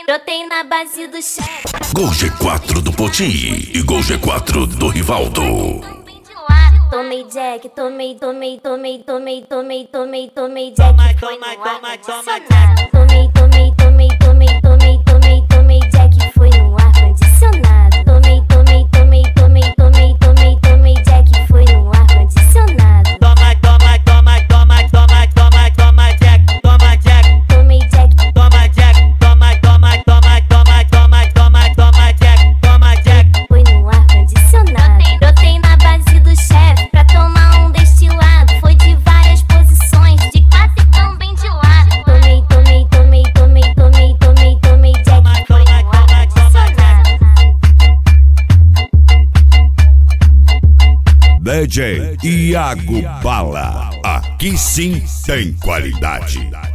Brotei na base do chefe. Gol G4 do Poti e Gol G4 do Rivaldo. Tomei Jack, tomei Jack. Foi no ar-condicionado. Tomei Jack, foi no ar-condicionado. Tomei Jack, foi no ar-condicionado. Toma Jack, toma Jack. Tomei Jack, Toma Jack, toma Jack. foi no ar-condicionado. Brotei na base do chefe pra tomar um destilado. Foi de várias posições, de quatro e também de lado. Tomei Jack, foi no ar-condicionado. DJ Iago Bala. Aqui sim tem qualidade.